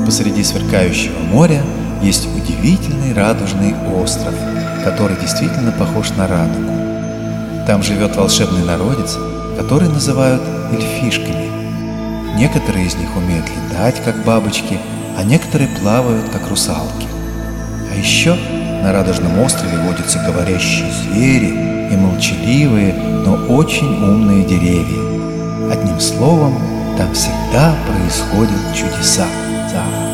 Посреди сверкающего моря есть удивительный радужный остров, который действительно похож на радугу. Там живет волшебный народец, который называют эльфишками. Некоторые из них умеют летать, как бабочки, а некоторые плавают, как русалки. А еще на радужном острове водятся говорящие звери и молчаливые, но очень умные деревья. Одним словом, там всегда происходят чудеса.